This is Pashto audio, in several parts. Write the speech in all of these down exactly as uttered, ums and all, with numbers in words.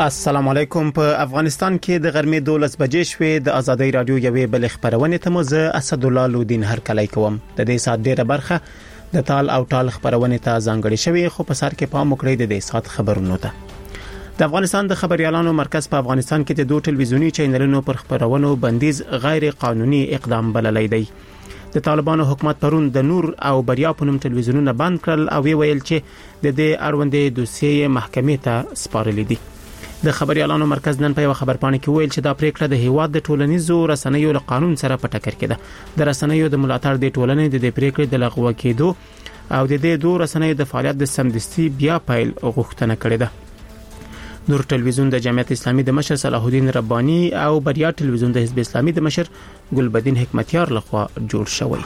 السلام علیکم. په افغانستان کې د غرمې دولس بجې شوې. د ازادۍ رادیو یوې بل خبرونه ته مزه اسد الله لودین هر کله کوم. د دې سات ډیره برخه د تال او تال خبرونه ته ځانګړې شوې، خو په سر کې پام وکړئ د دې سات خبرونو ته. د افغانستان د خبريالانو مرکز په افغانستان کې د دوه ټلویزیونی چینلونو پر خبرونو بندیز غیر قانوني اقدام بللی دی. د طالبانو حکومت پرون د نور او بریا په نوم ټلویزیونونه بند کړل او ویل چې د دې اړوندې دوسیې محکمې ته سپارلې دي. د خبريالانو مرکز نن په یو خبرپاڼه کې ویل چې دا پریکړه د هیواد د ټولنیزو رسنیو له قانون سره په ټکر کې ده. د رسنیو د ملاتړ د ټولنې د دې پریکړې د لغوه کېدو او د دې دوه رسنیو د فعالیت د سمدستي بیا پیل غوښتنه کړې ده. نور ټلویزیون د جمعیت اسلامي د مشر صلاح الدین رباني او بریا ټلویزیون د حزب اسلامي د مشر ګلبدین حکمتیار لخوا جوړ شوی.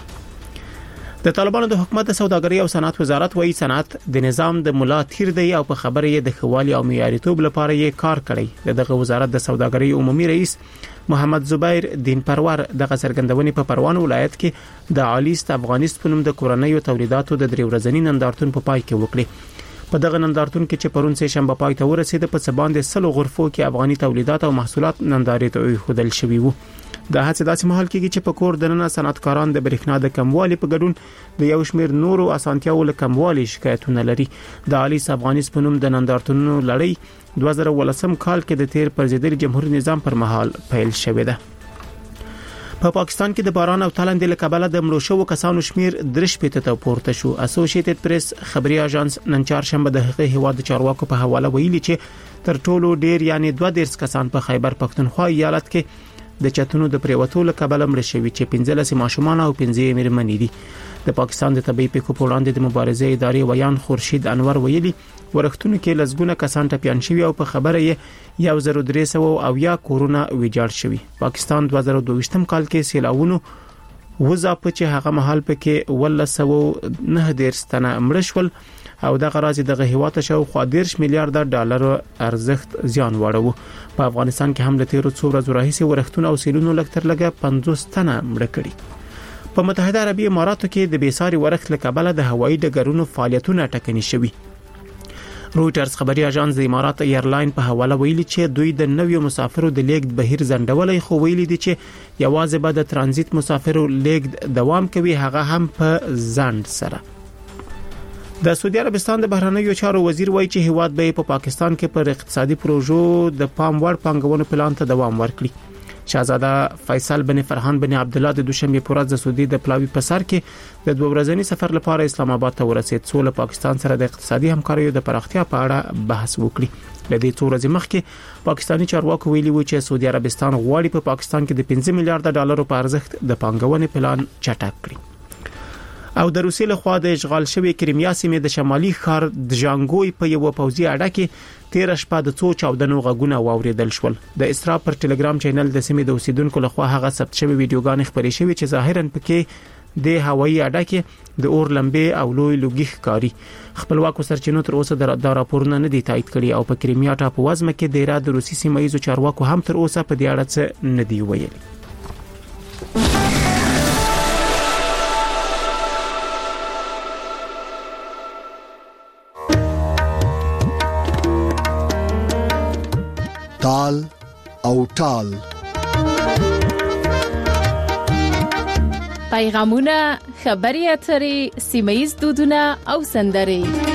د طالبانو د حکومت د سوداګرۍ او صنعت وزارت وایي صنعت د نظام د ملا تیر دی او په خبره یې د خوالي او معیارتوب لپاره یې کار کړی. دغه وزارت د سوداګرۍ عمومي رئیس محمد زبیر دین پرور دغه څرګندونې په پروان ولایت کې د عالیست افغانیست په نوم د کورنیو تولیداتو د درې ورځني نندارتون په پای کې وکړي. په دغه نندارتون کې چې پرون سه شنبه پای ته ورسېد په سباند سلو غرفو کې افغاني تولیدات او محصولات نندارې ته خودل شوي وو. د هڅې داسې مهال کې چې په کور دننه صنعتکاران د برېښنا د کموالي په ګډون د یو شمېر نورو اسانتیاو له کموالي شکایتونه لري. د عالیس افغانیست په نوم د نندارتونونو لړۍ دوه زره ولسم کال کې د تیر پر ضد جمهوریت نظام پر مهال پیل شوې ده. په پا پاکستان کې د باران او تالندې له کبله د مړو شوو کسانو شمیر درش پېته ته پورته شو. اسوسییټډ پریس خبري اژانس نن چهارشنبه د هغه هیواد چارواکو په حواله ویلي چې تر ټولو ډیر یعنی دوه دیرش کسان په خیبر پختونخوا ایالت کې د چتونو د پریوتو له کبله مړ شوي چې پنځه لس ماشومان او پنځه میرمنې دي. د پاکستان د طبي پیښو په وړاندې د مبارزې ادارې ویان خورشید انور ویلي ورښتونو کې لزګونه کسان ټپيان شوي او په خبره یې یو زر درې سوه او یا کورونا ویجاړ شوي. پاکستان دوه زره دوه ویشتم کال کې سیلاوونو وځاپ چې هغه محل پکې ولسو نه ډیر ستنه مړ شول او دغه راځي دغه هیواد شو خو دیرش میلیارډ ډالر ارزښت زیان واړو. په افغانستان کې هم له تیرو څو ورځې راهیسې ورښتونه او سیلونو لکتر لګه پنځوس تنه مړ کړي. په متحده عربي اماراتو کې د بیساري ورښت له کبله د هوایي ډګرونو فعالیتونه ټکني شوي. رويټرز خبري اژانس د امارات ایرلاین په حواله ویلي چې دوی د نویو مسافرو د لیږد بهیر ځنډولای خو ویلي دي چې یوازې به د ترانزیت مسافرو لیږد دوام کوي، هغه هم په ځنډ سره. د سعودي عربستان د بهرنیو چارو وزیر وایي چې هیواد به په پاکستان کې پر اقتصادي پروژو د پام وړ پانګونې پلان ته دوام ورکړي. شاهزاده فیصل بن فرحان بن عبد الله د دوشنبه پر ورځ د سعودي د پلاوی په سر کې د دوه ورځني سفر لپاره اسلام آباد ته ورسېد. څو له پاکستان سره د اقتصادي همکاریو د پراختیا په اړه بحث وکړي. لدې څو ورځې مخکې پاکستانی چارواکو ویلي و چې سعودي عربستان غواړي په پاکستان کې د پنځه میلیارډ ډالرو په ارزښت د پانګونې پلان چټک کړي. او د روسیې له خوا د اشغال شوی کریمیا سیمې د شمالي ښار د ژانګوی په یو پوځي اډه کې تیر شپه د څو چاودنو غږونه واوریدل شول. د اسرا پر ټلګرام چینل د سیمې د اوسیدونکو له خوا هغه ثبت شوی ویډیوګان خپرې شوی چې ظاهرا پکې د هوایي اډه کې د اور لمبې او لوی لوګي ښکاری. خپلواکو سرچینو تر اوسه د راپورونه نه دي تایید کړي او په کریمیا ټاپو وزمه کې د ایران د روسي سیمه ییزو چارواکو هم تر اوسه په دې اړه څه نه دی ویلي. تال او تال پیغامونه، خبري اترې، سیمه‌ییز دودونه او سندرې.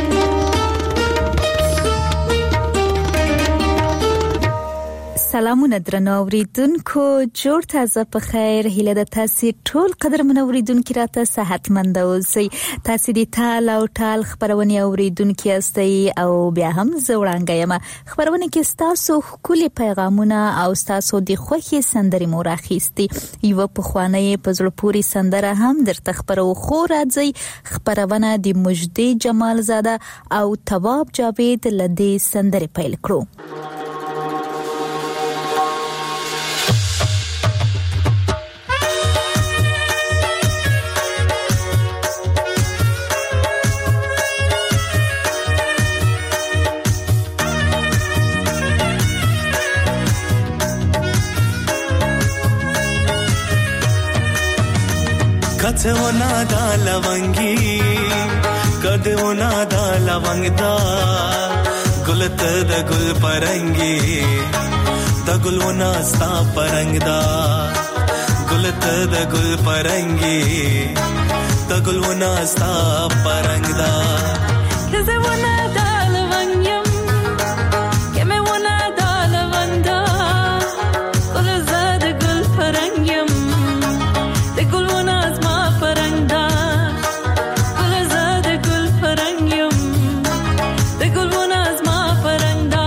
سلامونه درنو اوریدونکو، جوړ تازه په خیر. هیله د تاسو ټول قدرمن اوریدونکو راته صحتمند اوسئ. تاسو د تال او تال خبرونه اوریدونکو استئ او بیا هم زوړانګه یم. خبرونه کې تاسو خولي پیغامونه او تاسو د خوخي سندري مورخيستي. یو په خوانه په زړپوري سندره هم درته خبرو خو راځي. خبرونه د مجدي جمال زاده او تواب جاوید لدی سندري پیل کړو. کته ونا دا لونګي کده ونا دا لونګ دا गुलत द गुल परंगी द गुलवना स्ता परंगदा गुलत द गुल परंगी द गुलवना स्ता परंगदा Cause I wanna dalawanyam ke me wanna dalawanda gulza de gul parangyam de gulwana asma parangda gulza de gul parangyam de gulwana asma parangda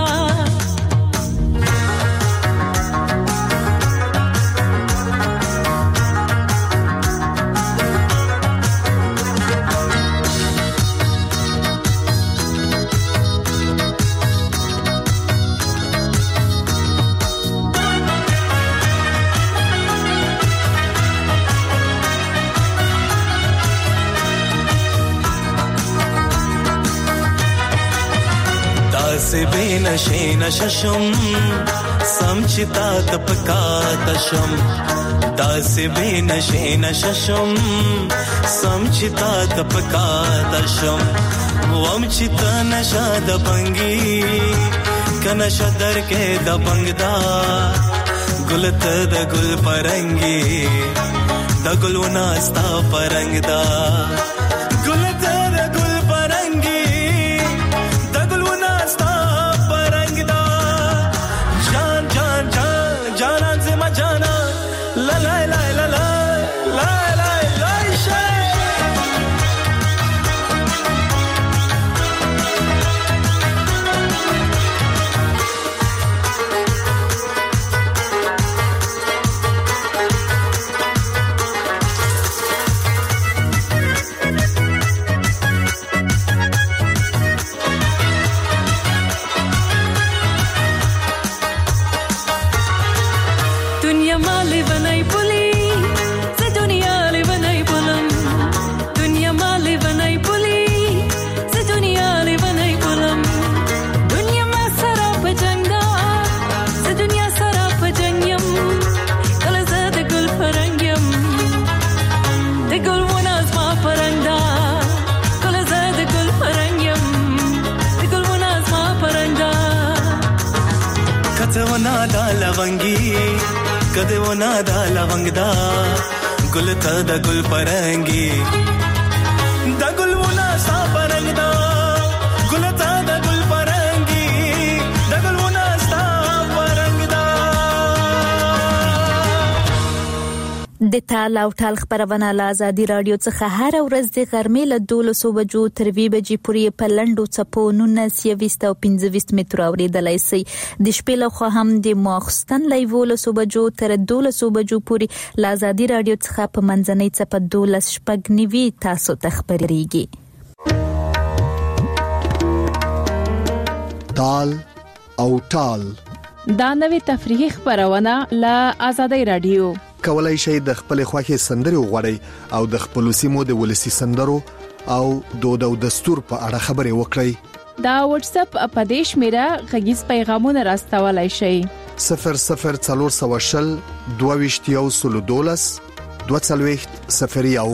से बेनशे नशशम समचिता तपका तशम दासे बेनशे नशशम समचिता तपका तशम वमचित नशा दबंगी कनश दर के दबंगदा गुलत द गुल परंगी द गुलवना स्ता परंगदा गुलत द गुल परंगी द गुलवना स्ता परंगदा जान जान जान जाना से मजाना ला ला ला ला ला ला ला ला दुनिया माले बनाई पुली से दुनिया ले बनाई पुलम दुनिया माले बनाई पुली से दुनिया ले बनाई पुलम दुनिया में सारा पजंगा से दुनिया सारा पजंगम कल ज़द गुल परंगम de gul wanas ma paranda kol ज़द गुल परंगम de gul wanas ma paranda कतवना दालवंगी कदवना दालवंगदा गुलत द गुल परंगी द गुलवना सा परंगदा गुलत द गुल परंगी द गुलवना सा परंगदा د تال او ټال خبرونه له ازادي رادیو څخه هر ورځ د غرمې له دولسو بجو تر وی بجې پورې په لنډو څپو نولس او پنځه متر اوریدلای شي د شپې له خوا هم د ماخستن لایو له بجو تر دولسو بجو پورې له ازادي رادیو څخه په منځنۍ څپه دولس شپږ نیوي تاسو ته خبرېږي تال او ټال دا نوې تفریحي خبرونه له ازادي رادیو کولای شئ د خپل خوښي سندري وغوړئ او د خپل سیمو د ولسی سندرو او دود او دستور په اړه خبرې وکړئ دا واتس اپ په دیش میرا غږیز پیغامونه راستولای شئ صفر صفر څلور سوه شل دوه ویشت یو سل دولس دوه څلوېښت صفر یو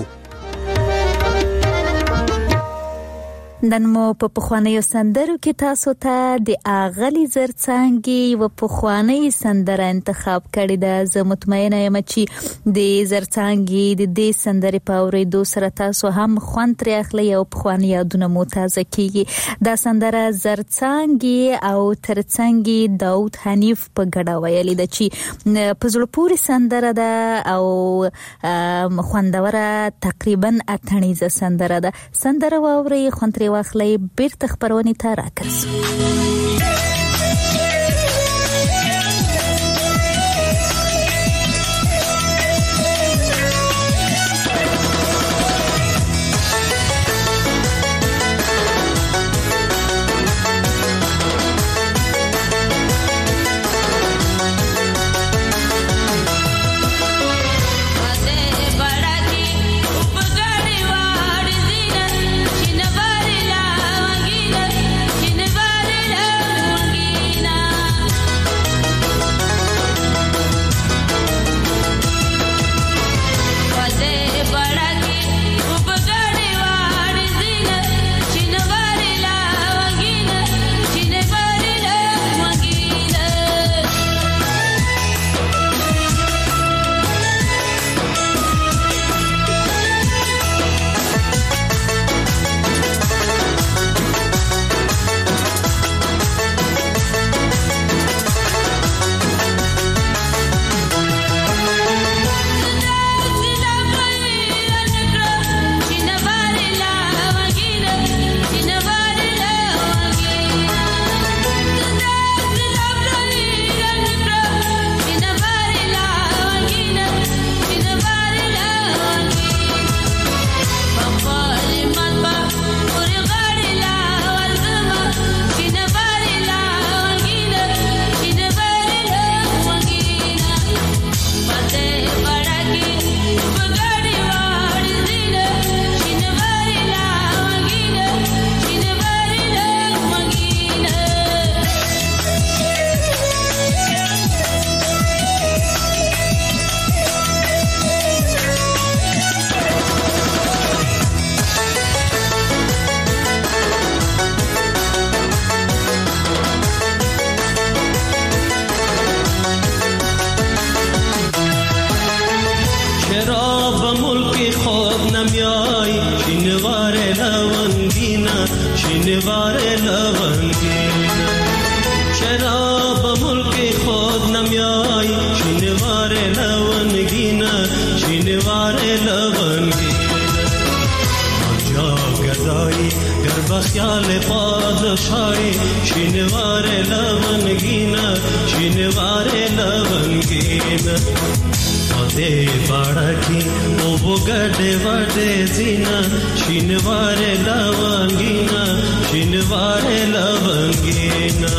نن مو په پخوانیو سندرو کې تاسو ته د اغلی زرڅانګي و پخوانی سندره انتخاب کړی ده. زه مطمئنه یم چې د زرڅانګي د دې سندرې په اورېدو سره تاسو هم خوند ترې اخلئ او پخوانی یادونه مو تازه کیږي. دا سندره زرڅانګي او ترڅانګي داود حنیف په ګډه ویلې ده چې په زړه پورې سندره ده او خوندوره تقریبا اتنیزه سندره ده. سندره واورئ، خوند ترې واخلئ، بیرته خبرونې ته راګرځو. Love نمیای شینوار لونگینا شینوار لونگینا چرا به ملک خود نمیای شینوار لونگینا شینوار لونگینا آجا گدایی گر بخیال پادشاهی شینوار لونگینا شینوار لونگینا دے باڑا کی او بگڑے وڑے زینا شینوار لونگینا شینوار لونگینا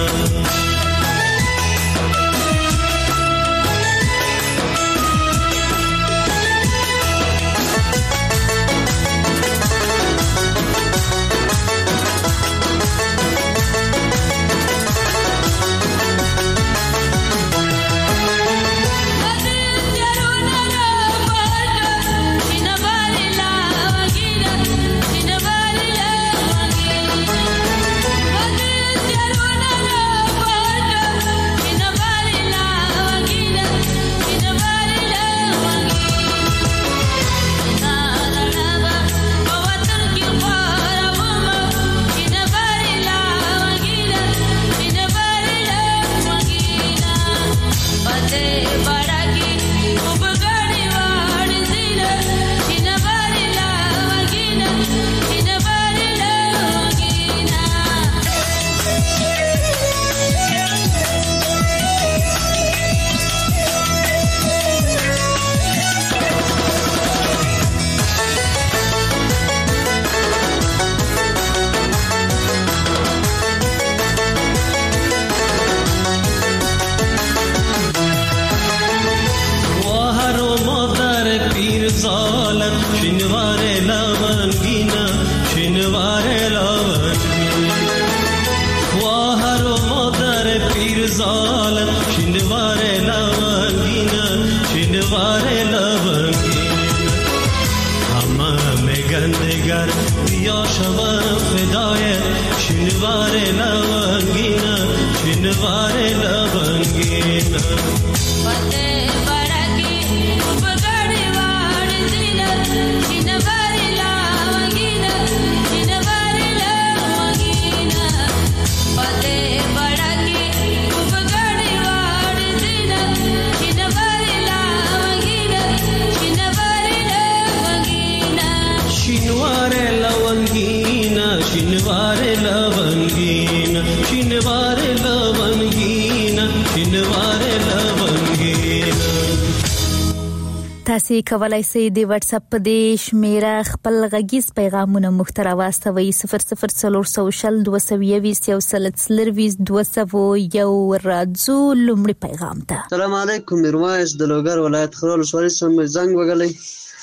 تاسو کولای شئ د واتس اپ د شمیره خپل غږیز پیغامونه مختره واستوي صفر صفر څلور سوشل دوه سوه بیست یو سلسله ویس دوه سوه یو راځو لومړی پیغام ته. السلام علیکم میرویس د لوګر ولایت خرول شوري سم زنګ وګلای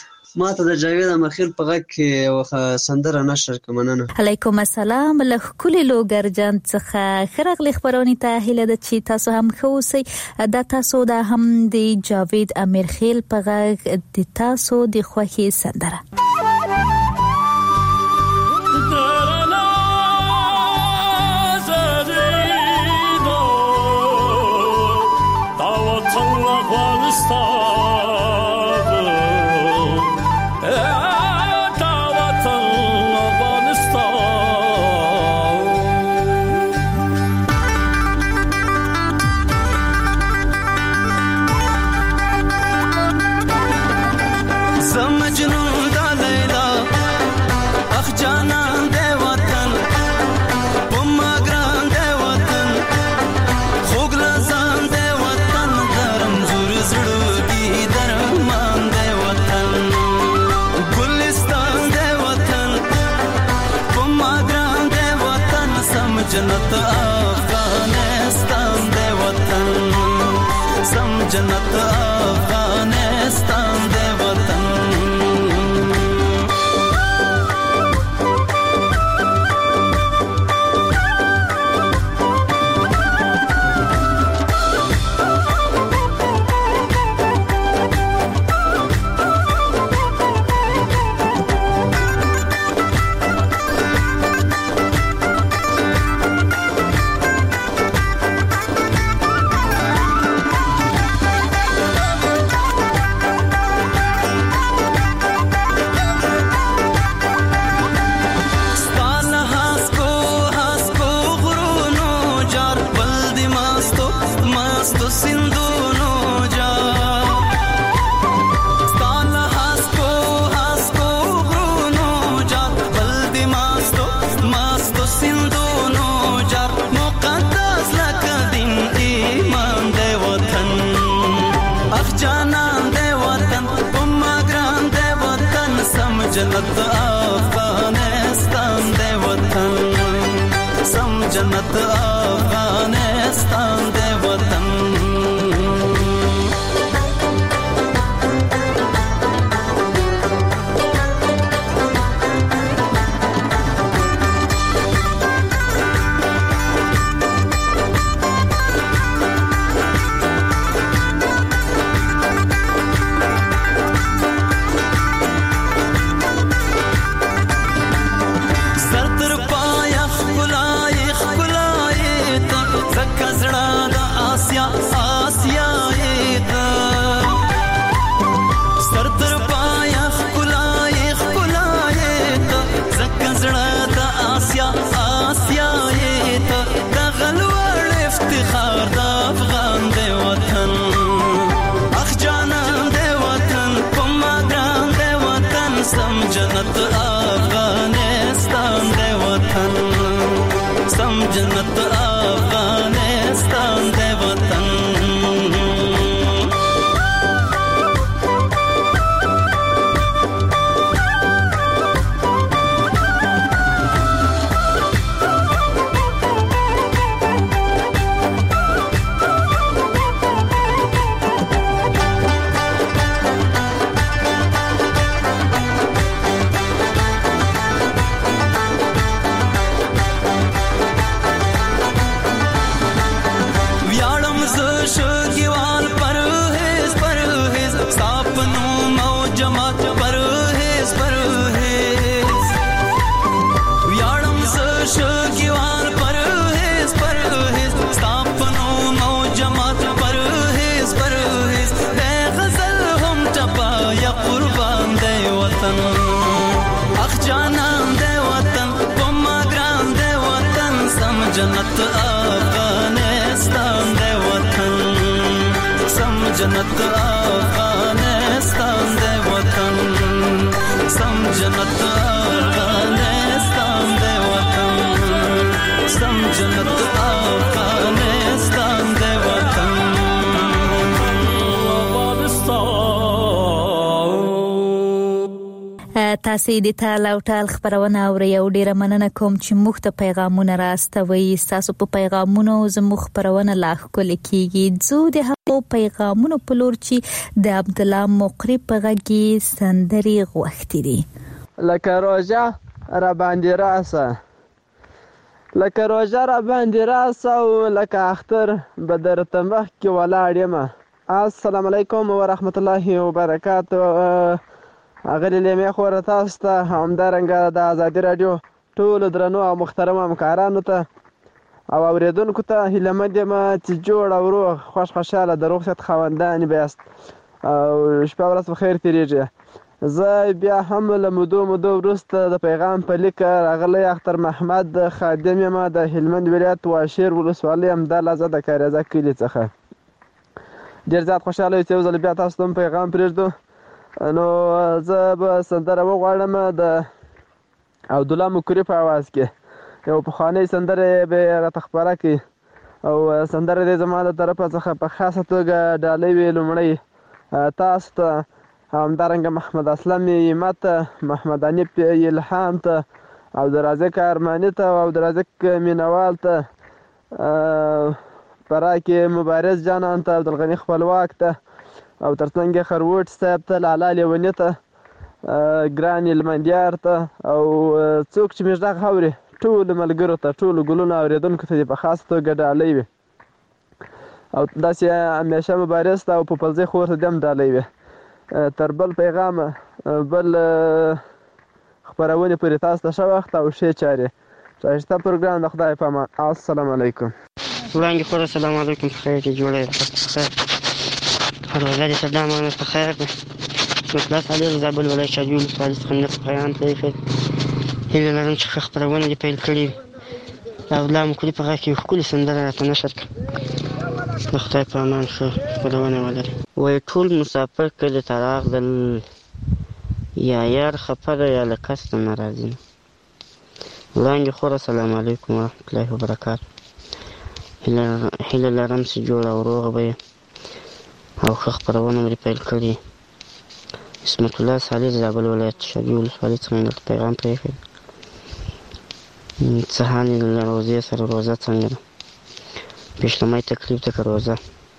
ما ته د جاوید مخیل په غږ کې یو سندره نشر کومننه. علیکم السلام له کلی لوګر جان څخه خرغلی خبرونی ته هله د چی تاسو هم خوسي د تاسو د هم د جاوید امیرخیل په غږ د تاسو د خوخي سندره. जन्नत अफगानिस्तान दे वतन सम जन्नत अफगानिस्तान दे वतन افغانستان دی وطن سم جنت افغانستان دی وطن جنت افغانستان دی وطن سم جنت افغانستان دی وطن جنت افغانستان دی وطن سم جنت افغانستان دی وطن سم جنت افغانستان دی وطن سم جنت افغانستان دی وطن تاسې د تال او ټال خبرونه اورئ او ډیره مننه کوم چې موږ ته پیغامونه راستوي تاسو په پیغامونو زموږ خبرونه لا ښکلې کیږي زه د هغو پیغامونو په لور چې د عبد الله مقری په غږی سندري غوښتي دي لکه روژه را باندې راسه لکه روژه را باندې راسه او لکه اختر به درته مخکې ولاړ یم السلام علیکم ورحمت الله وبرکاته اغلی لیمې خوره تاسو ته همدارنګه د ازادي راډیو ټولو درنو او محترمو همکارانو ته او اورېدونکو ته هیله مند یم چې جوړ او روغ خوش خوشحاله د روغ صحت خاوندان بیاست او شپه ورځ په خیر تېرېږي زه بیا هم له مودو مودو وروسته د پیغام په لیک راغلی اختر محمد خادم یم د هلمند ولایت واشیر ولسوالۍ همدا لحظه د کاریزه کلي څخه ډېر زیات خوشحاله یو چې یو ځل بیا تاسو ته هم پیغام پرېږدو نو زه به سندره وغواړم د عبدالله مقری په اواز کې یو پخوانۍ سندره به یې راته خپره کړي او سندره دې زما د طرفه څخه په خاصه توګه ډالۍ وي لومړی تاسو ته همدارنګه محمد اسلم یمت محمد انیف الهام ته عبدالرازق ارماني ته او عبدالرازق مینوال ته پراکې مبارز جانان ته عبدالغني خپلواک ته او ترڅنګ خروټ صاحب ته لالا لیونی ته ګران المندیار ته او څوک چې موږ دغه اوري ټولو ملګرو ته ټولو ګلونو اورېدونکو ته په خاص توګه ډالۍ وي او داسې همیشه مبارز ته او په پلزۍ خور ته دې هم ډالۍ وي تر بل پیغامه بل خپرونې پورې تاسو ته ښه وخت او ښې چارې ښایسته پروګرام د خدای په امان السلام علیکم وړاندې خور السلام علیکم په خیر کې جوړه خیر روژه دې صدا مانه په خیر ده مخلص علي رضا بل ولایت شاجوی ولسوالۍ څخه مې درته پیغام پرېښود هیله لرم چې ښه خپرونه دې پیل کړې وي د عبدالله مقری په غږ کې یو ښکلې سندره راته نشر کړه د خدای په امان ښه خپرونه ولري وایي ټول مسافر کلي ته راغلل یا یار خفه ده یا له کسته نه راځي وړاندې خور السلام علیکم ورحمت الله وبرکاتو هیله لرم چې جوړه او روغه به او ښه خپرونه مې پیل کړې عصمت الله صالح د زابل ولایت شادي ولسوالۍ څخه مې درته پیغام پرېښی. څه حال یې له روزې سره، روزه څنګه ده؟ پیشلمی تکلیف ده که روزه؟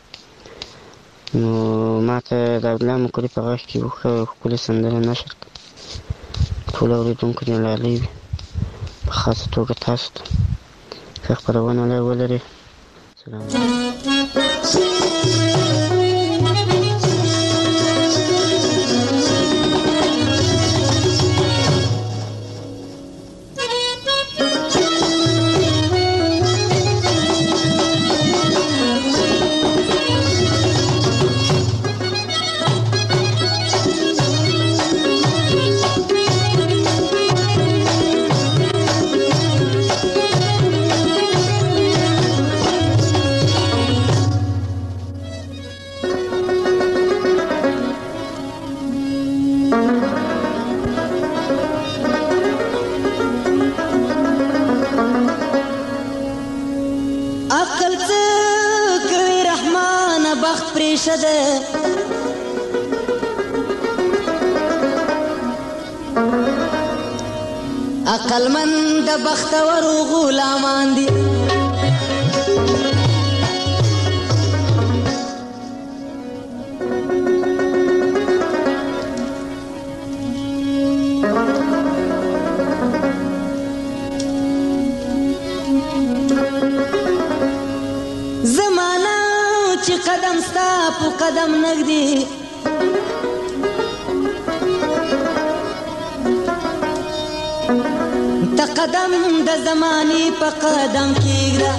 نو ما ته د عبدالله مقري په غږ کې یو ښه ښکلې سندره نشر کړه. ټولو اورېدونکو دې لالی وي، په خاصه توګه تاسو ته ښه خپرونه ولرئ. سلام عقلمند د بختورو غلامان دي. زمانہ چې قدم ستا په قدم نږدې، ته قدم د زمانې په قدم کېږده.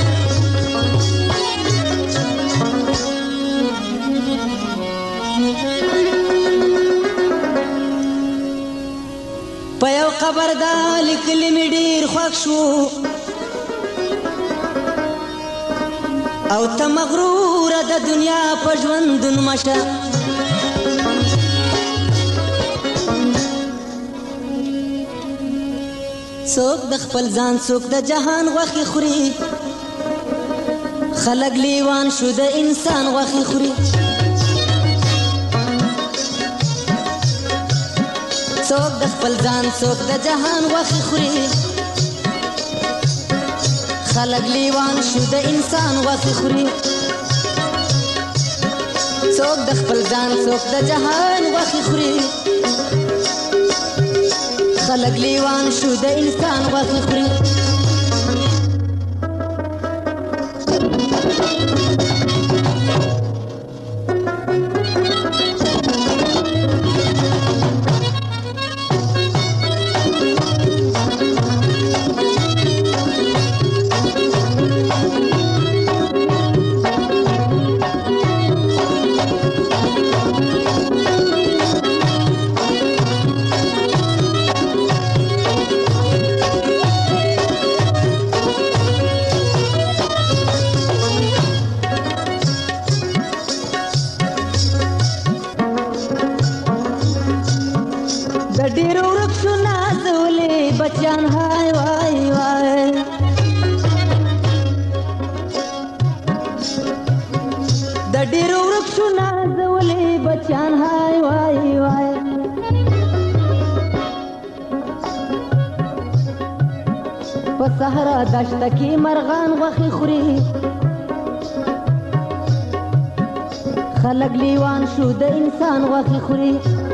په یو قبر دا لیکلي مې ډېر خوښ شو، او ته مغروره د دنیا په ژوندون مشه. څوک د خپل ځان څوک د جهان غوښې خوري، خلک لیوان شو د انسان غوښې خوري. څوک د خپل ځان څوک د جهان غوښې خوري، خلک لیوان شو د انسان غوښې خوري. څوک د خپل ځان څوک د جهان غوښې خوري، خلق لیوان شو د انسان غوښې خوري. صحرا دشته کې مرغان غوښې خوري، خلک لیوان شو د انسان غوښې خوري.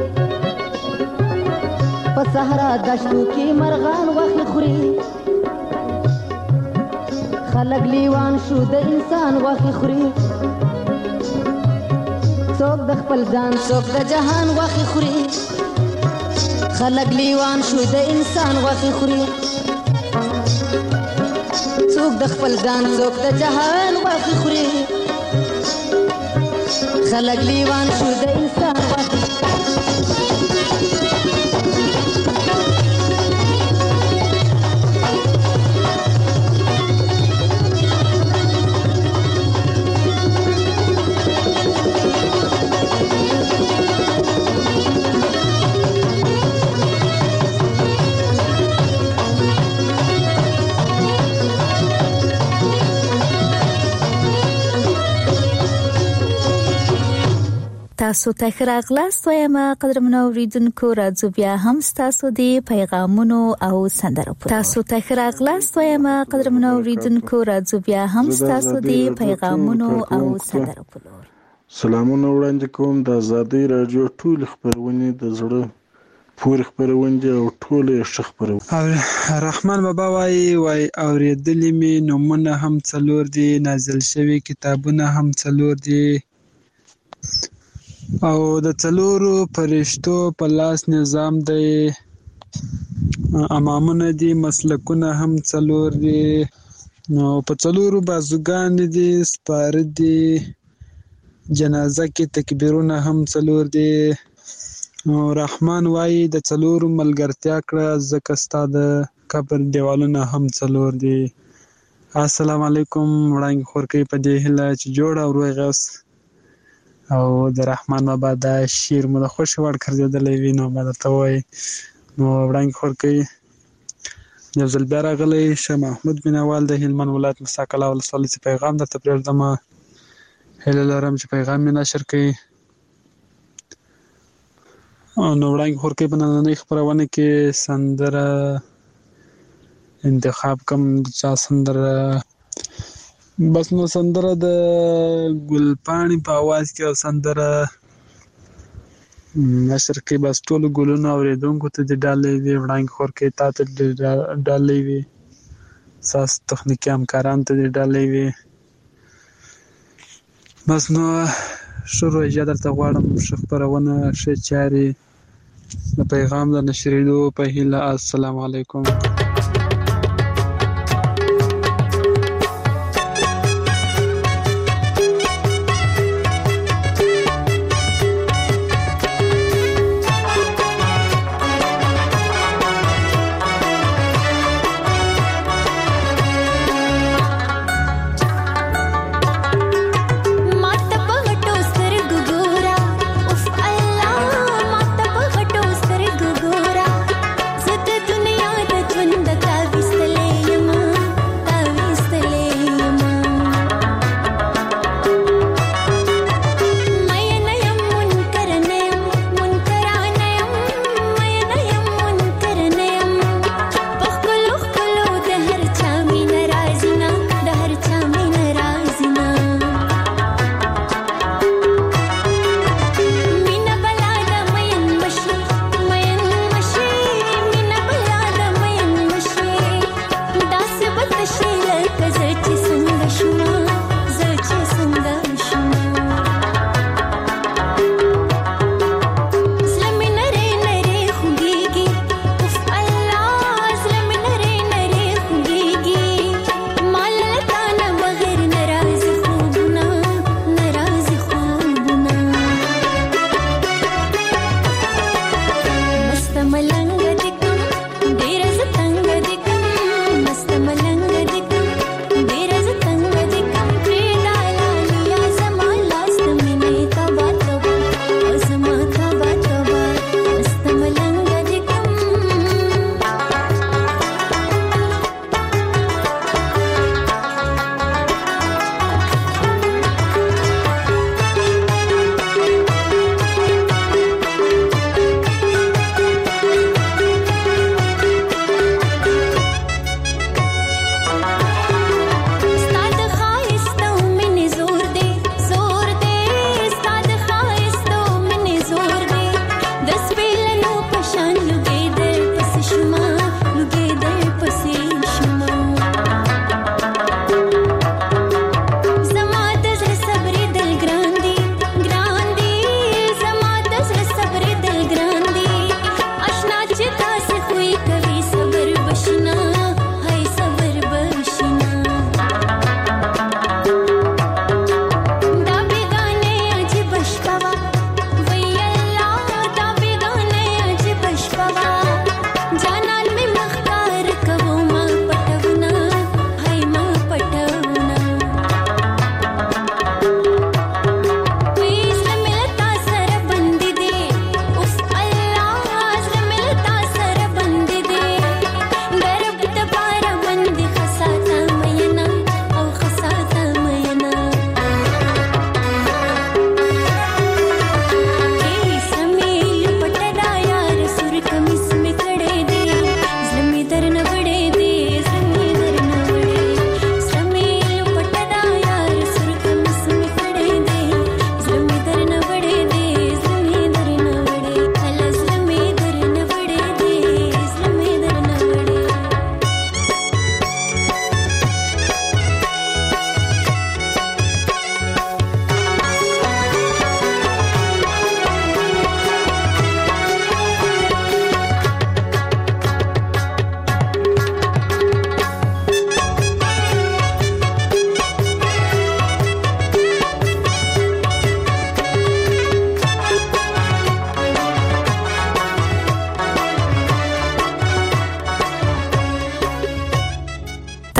په صحرا دشتو کې مرغان غوښې خوري، خلک لیوان شو د انسان غوښې خوري. څوک د خپل ځان څوک د جهان غوښې خوري، خلک لیوان شو د انسان غوښې خوري. څوک د خپل ځان څوک د جهان غوښې خوري، خلک لیوان شو د انسان غوښې خوري. تاسو ته ښه راغلاست وایم قدرمنو اوریدونکو راځو بیا هم تاسو د پیغامونو او سندرو په تاسو ته ښه راغلاست وایم قدرمنو اوریدونکو راځو بیا هم تاسو د پیغامونو او سندرو په لور سلامونه وړاندې کوم د آزادۍ رادیو ټول خبرونه د زړه پورې خبرونه او ټول ښه خبرونه رحمان بابا وای وای اوریدلې می نومونه هم څلور دي نازل شوی کتابونه هم څلور دي او د څلورو فرشتو په لاس نظام دی امامونه دي مسلکونه هم څلور دي نو په څلورو بازوګان دي سپاره دي جنازه کې تکبیرونه هم څلور دي رحمان وای د څلورو ملګرتیا کړه ځکه ستا د قبر دیوالونه هم څلور دي السلام علیکم وړاندې خورکې په دې هیله چې جوړ او روغ اوس او د رحمان بابا دا شعر مو د خوښ وړ ګرځېدلی وي نو ما درته وایي نو وړاندې خورکې یو ځل بیا راغلی شه محمود مینوال د هلمند ولایت موسی کلا ولسوالۍ څخه پیغام درته پرېږدم هیله لرم چې پیغام مې نشر کړي نو وړاندې خورکې په نننۍ خپرونه کې سندره انتخاب کوم چا سندره بس نو سندره د ګلپاڼې په आवाज کې او سندره نشر کې بس ټول ګلونه اوریدونکو ته د ډالۍ وي وړاندې خورکې تا ته د ډالۍ وي ساس تخنیکي همکاران ته د ډالۍ وي بس نو شروع یې درته غواړم ښه خپرونه ښه چارې د پیغام د نشرېدو په هیله السلام علیکم ژوند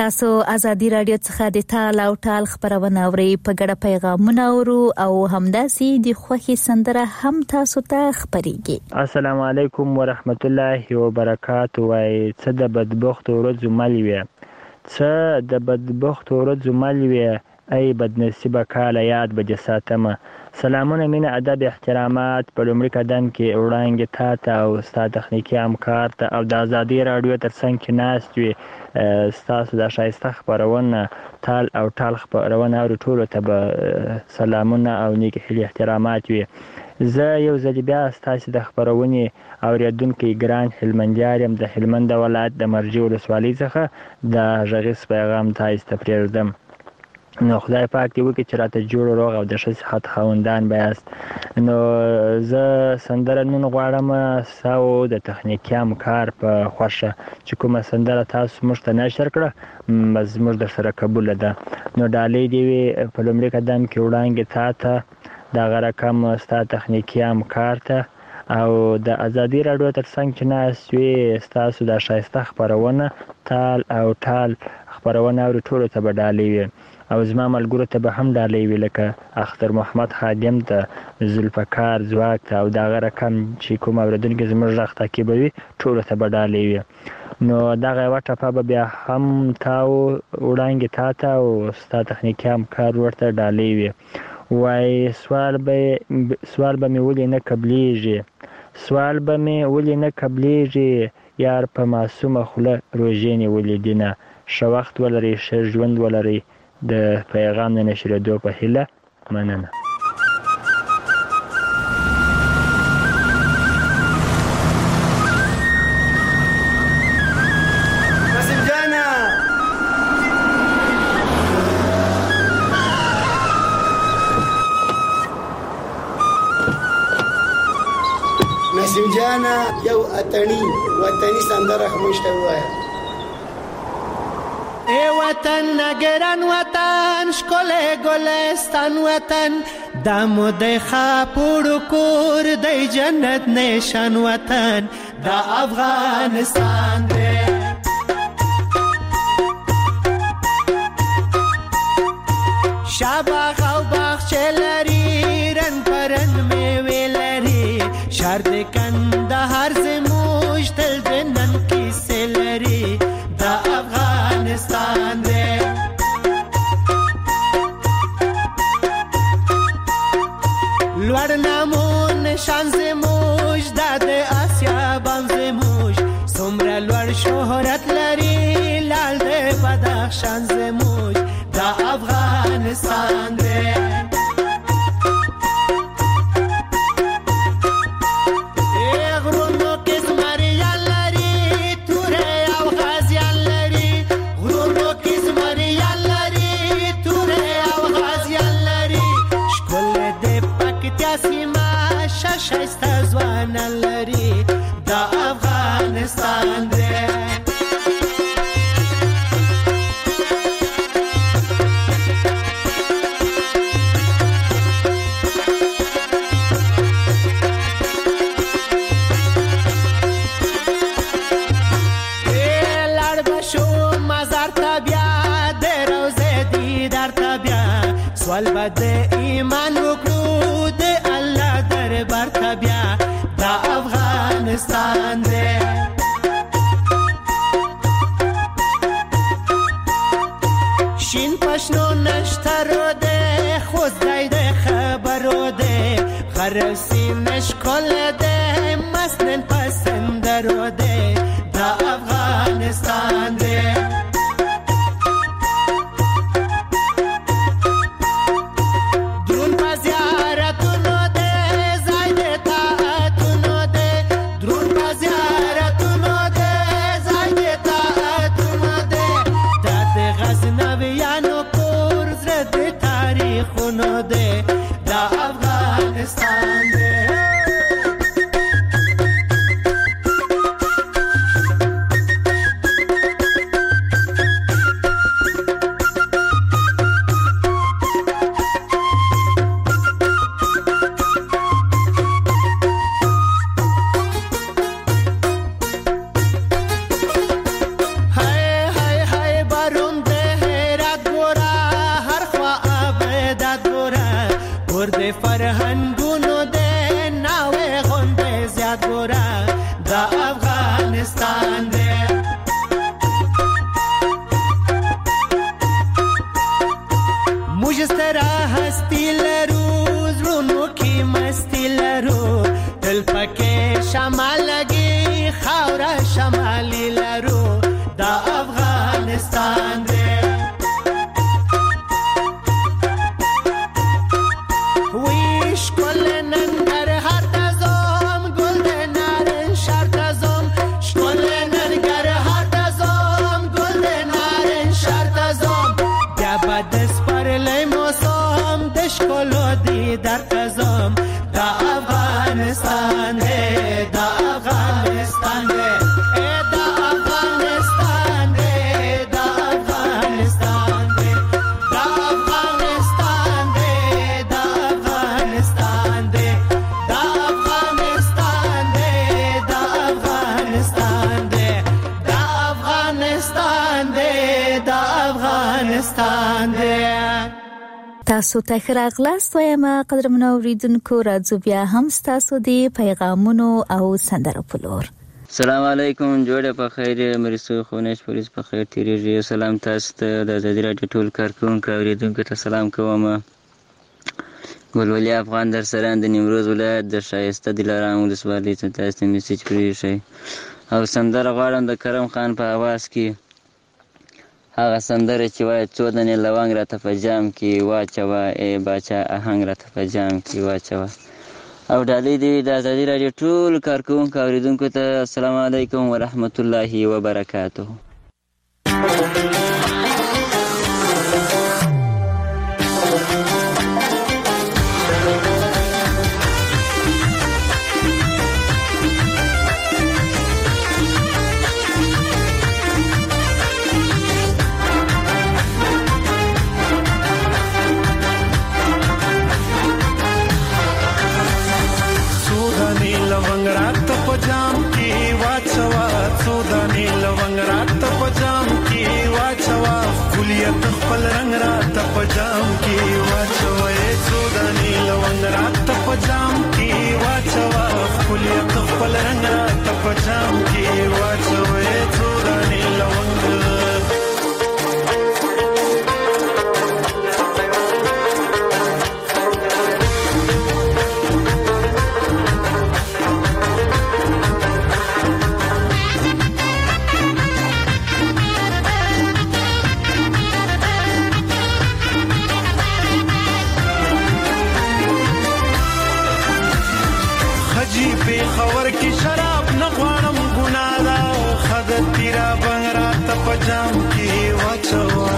تاسو ازادي رادیو څخه د تال او ټال خبرونه اورئ په ګډه پیغامونه اورو او همداسې د خوښي سندره هم تاسو ته خبريږي. السلام علیکم ورحمت الله وبرکاتہ. وای څه د بدبخت ورځ ملوي څه د بدبخت ورځ ملوي ای بدنصیبه کاله یاد به جساتمه. سلامونه مینه ادب احترامات په لومړي قدم کې وړاندې تا ته او ستا تخنیکي همکار ته او د ازادي رادیو ترڅنګ کې ناست وي ستاسو د ښایسته خپرونه تال او ټال خپرونه اوري ټولو ته به سلامونه او نیک هیلې احترامات وي. زه یو ځل بیا ستاسو د خپرونې اوریدونکي ګران هلمندیار یم د هلمند ولایت د مرجې ولسوالۍ څخه د غږیز پیغام تاسو ته پرېږدم. نو خدای پاک دې وکړي چې راته جوړ روغ او د ښه صحت خاوندان بیاست. نو زه سندره نن غواړم ساو د تخنیکي همکار په خوښه چې کومه سندره تاسو موږ ته نشر کړه زموږ در سره قبوله ده. نو ډالۍ دې وي په لومړي قدم کې وړاندې تا ته دغه رقم ستا تخنیکي همکار ته او د ازادي رادیو ترڅنګ چې ناست وي ستاسو د ښایسته خپرونه تال او ټال خپرونه اوري ټولو ته به ډالۍ وي او زما ملګرو ته به هم ډالۍ وي لکه اختر محمد خادم ته ذوالفقار ځواک ته او دغه رقم چې کوم اورېدونکي زموږ غږ تعقیبوي ټولو ته به ډالۍ وي. نو دغه یوه ټپه به بیا هم تاو وړاندې تا ته او ستا تخنیکي همکار ورته ډالۍ وي. وای سوال به سوال به مې ولې نه قبلیږي سوال به مې ولې نه قبلیږي یار په معصومه خوله روژې نیولې دینه. ښه وخت ولرئ ښه ژوند ولرئ. د پیغام د نشرېدو په هیله مننه. نسیم جانا نسیم جانا یو اتنی وطنی سندره خموشته وایا. ای وطن نگران وطن شکل گلستان وطن دمو دی خاپوڑو کور دی جنت نشان وطن دا افغانستان دی. شاباغ او باغچه لري رنگ پرنگ میوه لري شهر د کندهار زموږ تل د نن کیسې لري دا افغانستان دی. لوړ نامون نشان زموږ دا د آسیا بام زموږ څومره لوړ شهرت لري لال د بدخشان زموږ دا افغانستان دی. شایسته ځوان لري دا افغانستان دی. لړ بشو مزار ته بیا د روزه دیدار ته بیا سوال به د ایمان وکړو د الله دربار ته بیا دا افغانستان دی. شین پشنو نشترو دی خوزدای دی خبرو دی غرسی مشکل دی مسنن پسندرو دی دا افغانستان دی. دا افغانستان دی. هاي هاي هاي بارون خوشحالي لرو دا افغانستان دی ویش کل ننګرهار ته ځم ګل د نارنج ښار ته ځم ښکل ننګرهار ته ځم ګل د نارنج ښار ته ځم بیا به د سپرلی موسم د ښکلو دیدار ته ځم دا افغانستان دی دا افغانستان دی ای دا افغانستان دی دا افغانستان دی دا افغانستان دی دا افغانستان دی دا افغانستان دی دا افغانستان دی دا افغانستان دی دا افغانستان دی تاسو ته خراغلاست وایم قدرمن اوریدونکو راځو بیا هم تاسو دی پیغامونو او سندرو پلور السلام علیکم جوړه په خیر مرسو خونش پولیس په خیر تیریږي سلام تاسو ته د آزادي راډیو ټول کارکونکو اوریدونکو ته سلام کوم ګلولي افغان در سره د نیمروز ولایت د شایسته دلارام ولسوالۍ ته تاسو میسج پریږئ او سندره غواړم د کرم خان په आवाज کې هغه سندره چې وایي څو دانې لونګ راته په جام کې واچوه ای باچا آهنګ راته په جام کې واچوه او ډالۍ دې د آزادي راډیو ټول کارکونکو اوریدونکو ته السلام علیکم ورحمت الله وبرکاته लवंग रात पजाम की वाचवा सोदानी लवंग रात पजाम की वाचवा कुलियत खपल रंग रात पजाम की वाचवा सोदानी लवंग रात पजाम की वाचवा कुलियत खपल रंग रात पजाम की वाचवा सोदानी लवंग خور کی شراب نغوانم گنادا خدت تیرا بنگ رات پجام کی واچوا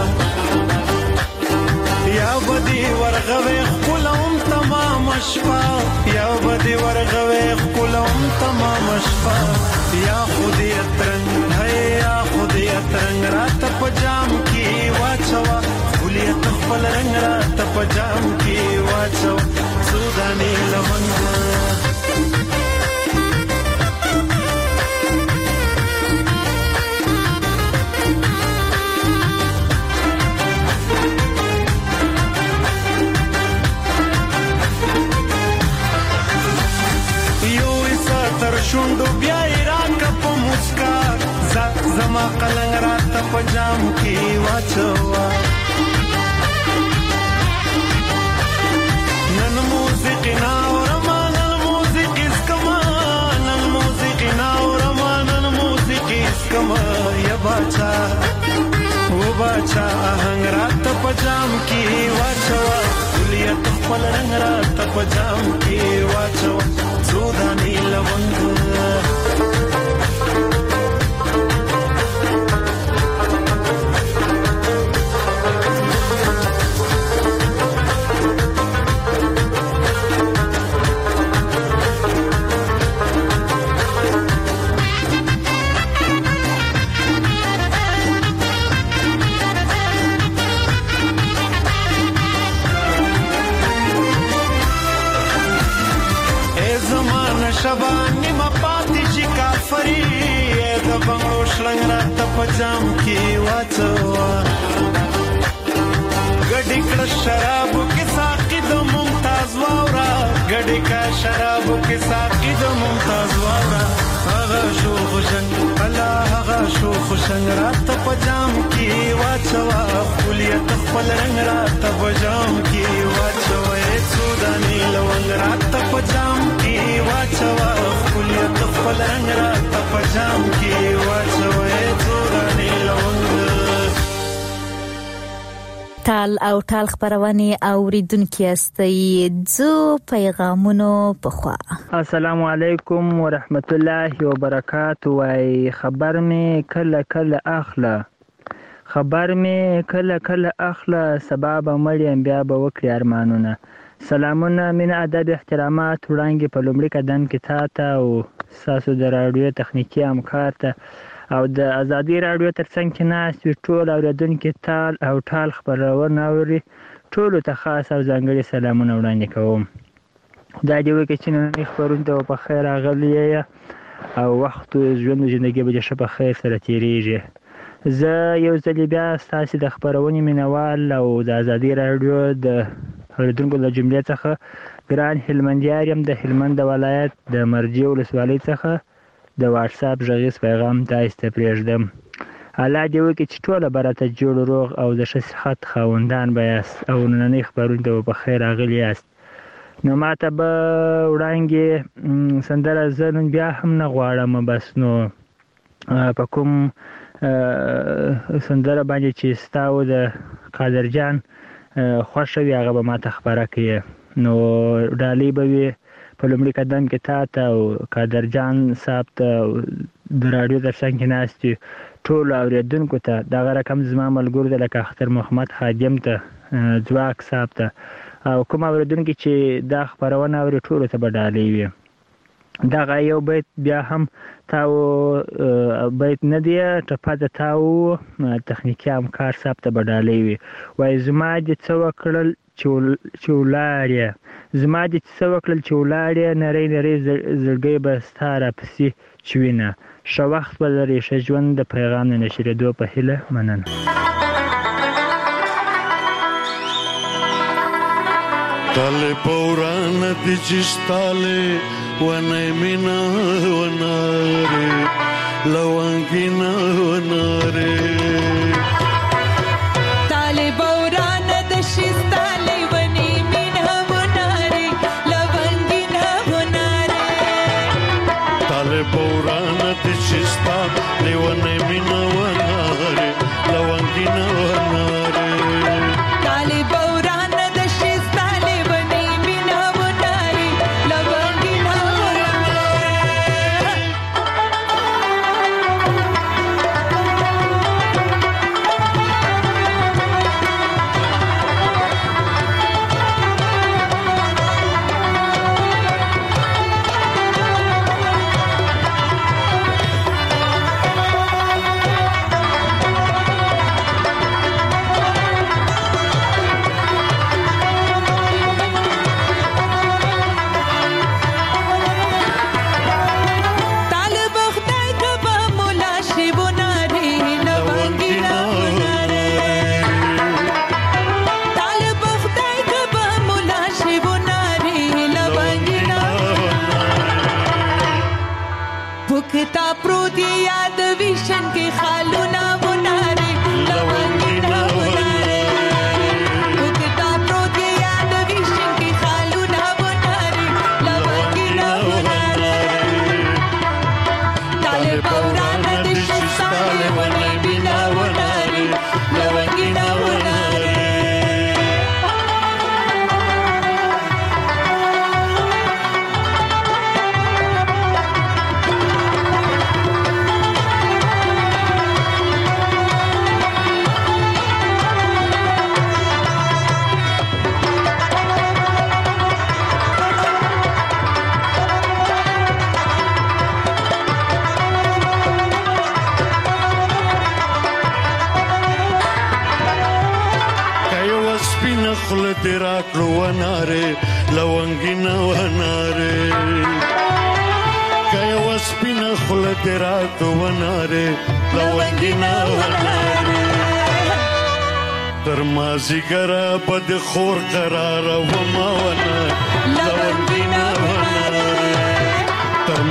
یا بدی ورغوی خلوم تمام شپا یا بدی ورغوی خلوم تمام شپا یا خودی اترنگ ہے یا خودی اترنگ رات پجام کی واچوا خلیت خپل رنگ رات پجام کی واچوا سودانی لمنگ شوندو بیا ایران کا په مسکا زما قلنګ راته پجام کې واچوا نن موسیقي نا اورما نن موسیقي اسکما نن موسیقي نا اورما نن موسیقي اسکما یا باچا و باچا آهنګ راته پجام کې واچوا کلیت خپل رنگ راته پجام کې واچوا سودانی لونګ شبانی ما پاتی شي کافری د بنگلو شلنګ رات پجام کی واچوا گډی کړه شراب کې ساقي د ممتاز واورا گډی کا شراب کې ساقي د ممتاز واورا هغه شو خوشنګ الله هغه شو خوشنګ رات په جام کې واچوا خپلیت خپل رنگ رات په جام کې واچوي سوداني لونګ رات په جام کې واچوا خپلیت خپل رنگ رات په جام کې واچوي سوداني لونګ. تال او تال خبرونه اوریدونکو استي زو پیغامونو په خوا. السلام علیکم ورحمت الله وبرکاته. وای خبر می کله کله اخله خبر می کله کله اخله سبب مریم بیا به وکړي ارمانونه. سلامونه من ادب احترامات وړاندې په لومړي قدم کې تاته او ساسو د رادیو تخنیکی همکار ته او د ازادي رادیو ترڅنګ کې ناست وي ټول اوریدونکو تال او تال خبرونه اوري ټول ته خاص او ځانګړي سلامونه وړاندې کوم. دا دی وکړي چې نن خبرونه ته په خیر راغلی او وخت ژوند ژوندۍ به شه په خیر سره تیریږي. زه یو ځل بیا ستاسو د خبرونې مینوال او د ازادي رادیو د اوریدونکو له جملې څخه ګران هلمندیار یم د هلمند ولایت د مرجې ولسوالۍ څخه د واتس اپ غږیز پیغام تاسو ته پرېږدم. الله دې وکړي چې ټول برته جوړ روغ او د ښه صحت خاوندان بیاست او نننۍ خبرونه ته په خیر راغلي یاست. نو ماته به وړاندې سندره زه نن بیا هم نه غواړم بس نو په کوم سندره باندې چې ستاسو د قادر جان خوښه وي هغه به ماته خبره کوي. نو ډالۍ به وي په لومړي قدم کې تا ته او قادر جان صاحب ته د رادیو ترڅنګ کې ناست وي ټولو اورېدونکو ته دغه رقم زما ملګرو ته لکه اختر محمد خادم ته ځواک صاحب ته او کوم اورېدونکي چې دا خبرونه اوري ټولو ته به ډالۍ وي. دغه یو بیت بیا هم تاو بیت نه دی ټپه د تاو تخنیکي همکار صاحب ته به ډالۍ وي. وایي زما دې څه وکړل چې ولاړې زما دې څه وکړل چې ولاړې نری نری زړګی به ستا راپسې چوینه. ښه وخت به لرې ښه ژوند د پیغام د نشرېدو په هیله. مننه. تاله پوران دي چستاله ونه مینا وناره لوانګینا وناره تاله پوران د چستاله ونه مینا وناره لوانګینا وناره تاله پوران دي چستاله ونه مینا وناره لوانګینا وناره تاله پوران زیګرا بد خور قرار و ما ونه لوندینا ونه تر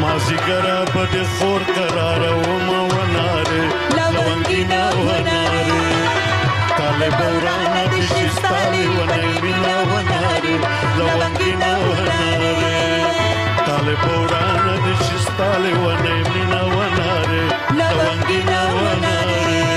مازیګرا بد خور قرار و ما وناره لونګینا وناره طالب ورانه د شستالي ونې مینا وناره لونګینا وناره طالب ورانه د شستالي ونې مینا وناره لونګینا وناره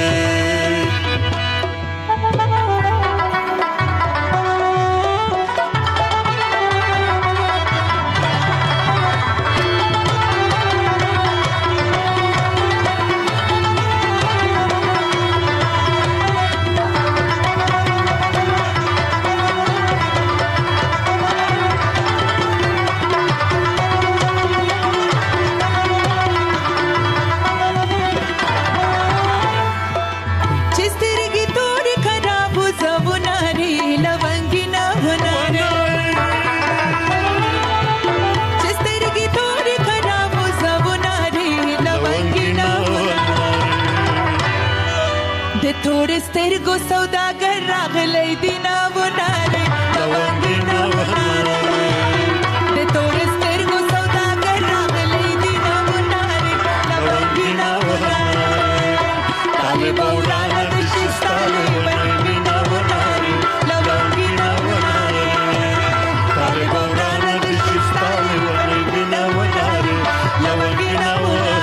थोड़े سترګو سوداګر راغلی دینا وناره لونګینا وناره د تورې سترګو سوداګر راغلی دینا وناره لونګینا وناره طالب ورانه د شستالي ونینا وناره لونګینا وناره طالب ورانه د شستالي ونینا وناره لونګینا وناره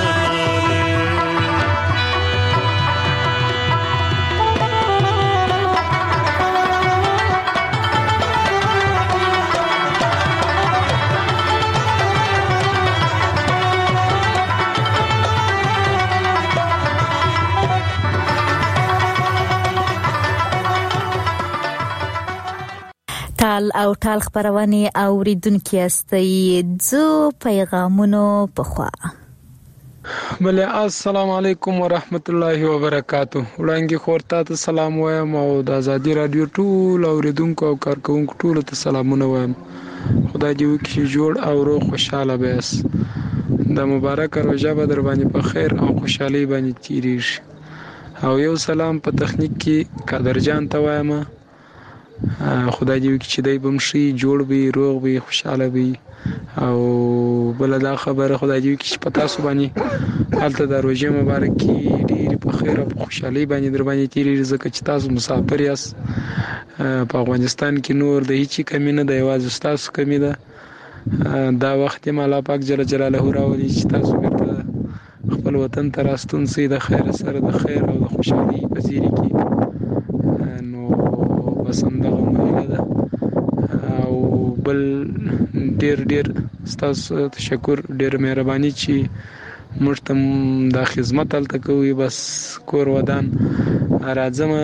تال او تال خبرونه اوریدونکو استي زو پیغامونو پخوا بله السلام علیکم ورحمت الله وبرکاتہ وړاندې خورته ته سلام وایم او د ازادي رادیو ټول اوریدونکو او کارکونکو ټول ته سلامونه وایم خدای دې وکړي جوړ او روغ خوشاله بیاس د مبارک روزه به در باندې په خیر او خوشحالي باندې تیریږي او یو سلام په تخنیک کې قدرجان ته وایم خدای دې وکړي چې دای بمشي جوړ وي روغ وي خوشاله وي او بل دا خبره خدای دې وکړي چې پتا سو باندې حالت د روزه مبارکي ډیر په خیر او خوشحالي باندې در باندې تیریږي ځکه چې تاسو مسافر یاست په افغانستان کې نور د هیڅ کمی نه دی یوازې تاسو کمی ده دا وخت یې الله پاک جل جلاله راولي چې تاسو بیرته خپل وطن ته راستون سي د خیر سره د خیر او د خوشحالي په زیری کې نو بسندغه مهاله ده او بل ډیر ډیر ستاسو تشکر ډیر مهرباني چې موږ ته د خدمت تل کوي بس کور ودان راځم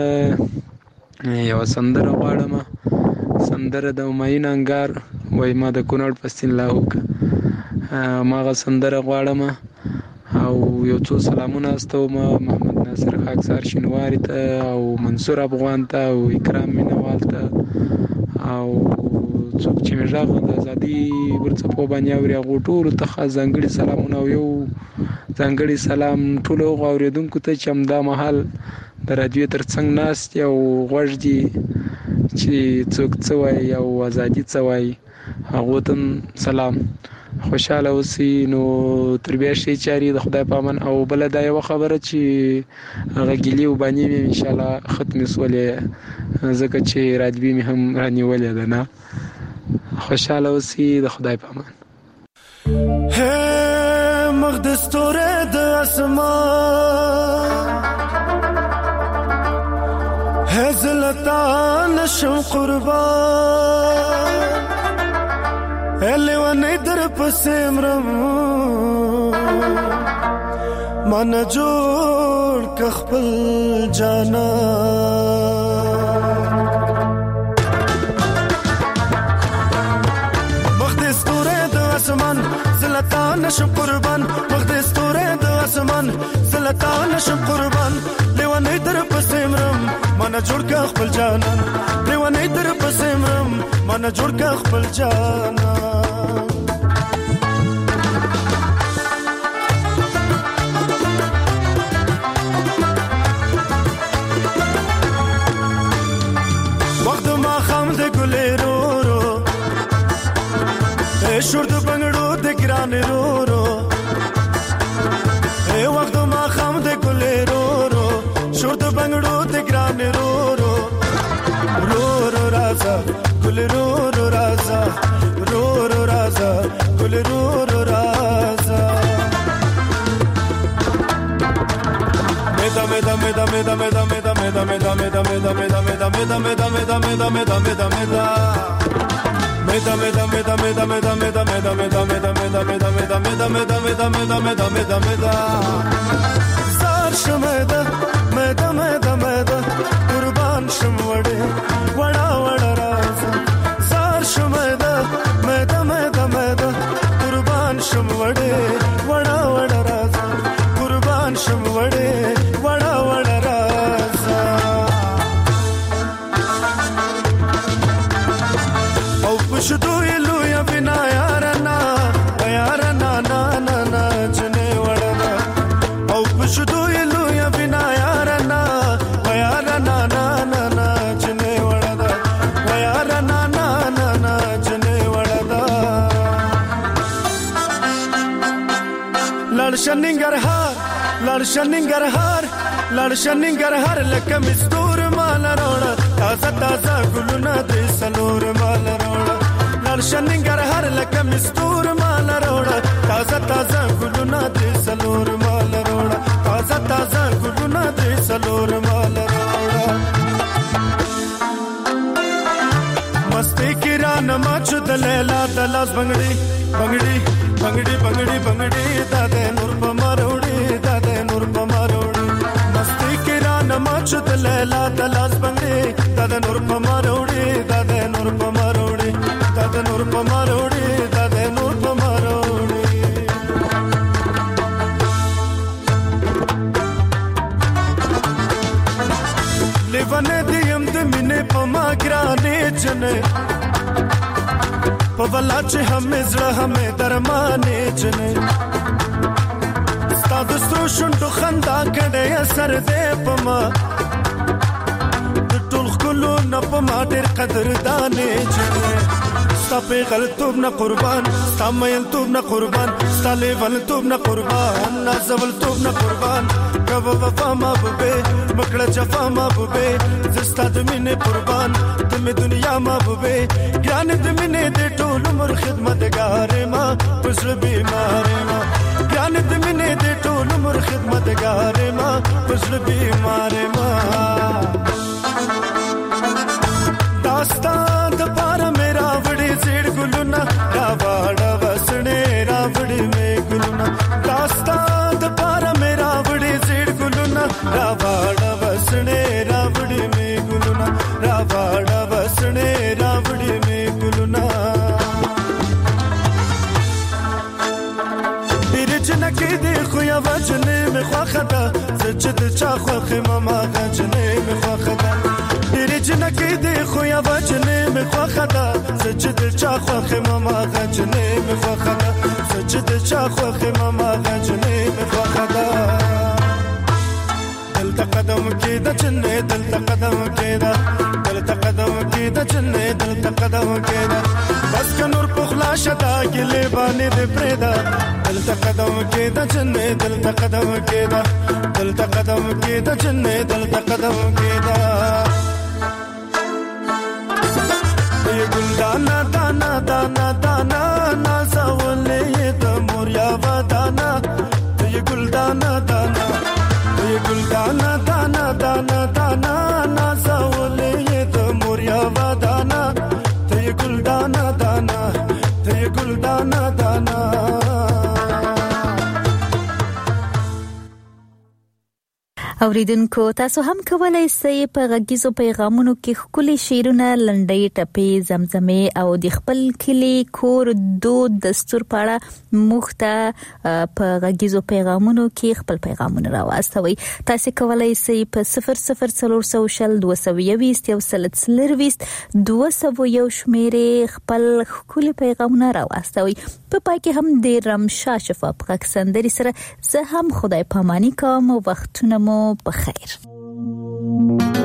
یو سندره غواړم سندره د ماین انګار وای ما د کونړ پستین لاهوک ماغه سندره غواړم او یو څو سلامونه استوم محمد ناصر خاکسار شینواری ته او منصور افغان ته او اکرام مینوال ته او څوک چې مې د ازادي ورڅپو باندې اوري هغه ټول ته خاص ځانګړي سلامونه او یو ځانګړي سلام ټول اوریدونکو ته چې همدا مهال د رادیو ترڅنګ ناست او غوږ دي چې څوک څه وایي او ازادي څه وایي هغه ته سلام خوشاله اوسئ نو تربیه شي چاري د خدای په امان او بل دا یو خبره چې هغه ګلی وبانی مې ان شاء الله ختم سولې ځکه چې رادبي مې هم رانیولې ده نه خوشاله اوسئ د خدای په امان هه مقدس توره د اسمان هزلتان نشم قربان الی ونی در پسیمرم من جوړ کخپل جانا مقدس توره د اسمان زلتان نشم قربان مقدس توره د اسمان زلتان نشم قربان لیوانی در پسیمرم من جوړ کخپل جانا لیوانی در پسیمرم من جوړ کخپل جانا شور د بنگړو د ګران رو رو شور د بنگړو د ګران رو رو رو رو رازا ګل رو رو رازا رو رو رازا ګل رو رو رازا meda meda meda meda meda meda meda meda meda meda meda meda meda meda meda meda meda meda Meda meda meda meda meda meda meda meda meda meda meda meda meda meda meda meda meda meda meda Zar shumeda meda meda meda Qurban shumwade wada wada raza Zar shumeda meda meda meda Qurban shumwade wada wada raza Qurban shumwade wada wada raza Au pushdu ilu ya bina yarana yarana na na na jne wada Au pushdu ilu ya bina yarana yarana na na na jne wada yarana na na na jne wada Lad shaningar har lad shaningar har lad shaningar har lakam istur mal roda taza taza guluna de salur mal roda lad shaningar har lakam istur mal roda taza taza guluna de salur mal roda taza taza guluna de salur mal roda masti kiran machud lela talas bangdi bangdi bangdi bangdi bangdi dade nur pamarodi dade nur pamarodi masti kiran machud lela talas bangdi dade nur pamarodi dade nur pamarodi dade nur pamarodi dade nur pamarodi levane diyam de mine pamagrane jane पवला चे हमें जड़ा हमें दरमाने जने स्ताद स्ट्रोशन तो खंदा कड़े असर दे पमा टुल कुल्लू न पमा तेर कदर दाने जने स्तापे गलतूब न कुर्बान स्तामयल तूब न कुर्बान स्ताले वल तूब न कुर्बान नाज़वल तूब न कुर्बान कब वफा माबूबे मकड़ा जफा माबूबे जिस्ता दमिने कुर्बान तुम्हें दुनिया माबूबे ज्ञान दमिने दे टोल उमर खिदमत गारे माँ पुसर बीमारे माँ ज्ञान दमिने दे टोल उमर खिदमत गारे माँ पुसर बीमारे माँ दास्तान द पार मेरा वड़ी जेड़ गुलुना रावाड़ा वसने रावड़ी में गुलुना दास्तान द पार मेरा वड़ी जेड़ गुलुना रावाड़ा वसने रावड़ी में गुलुना रावाड़ा वसने रावड़ी में गुलुना बिरज नकी दे खुया वजने में ख्वाखदा सजद चाखवा खिमामा गजने में ख्वाखदा बिरज नकी दे खुया वजने में ख्वाखदा सजद चाखवा खिमामा गजने में ख्वाखदा सजद चाखवा खिमामा गजने में ख्वाखदा दिल तकदम की द चन्ने दिल तकदम की द दिल तकदम की द चन्ने दिल तकदम की द बस का नूर पुखला शदा गिले बाने दे प्रेदा दिल तकदम की द चन्ने दिल तकदम की द दिल तकदम की द चन्ने दिल तकदम की द ये गुलदाना दाना दाना दाना नाज़वले ये द मोरिया वादाना ये गुलदाना दाना ये गुलदाना दाना दाना दाना नाज़वले ये द मोरिया वादाना ये गुलदाना दाना ये गुलदाना दाना اوریدونکو تاسو هم کولای شئ په غږیزو پیغامونو کې خپل شعرونه لنډۍ ټپې زمزمې او د خپل کلی کور دود دستور پاړه مخته په غږیزو پیغامونو کې خپل پیغامونه راوستوي تاسو کولای شئ په صفر صفر څلور سوشل دوه سوه یو یو سلسلرويست دوه سوه یو شمیرې خپل خپل پیغامونه راوستوي په پای کې هم د رمشا شفاف غږ سندري سره زه هم خدای پاماني کوم او وختونه مو بخیر.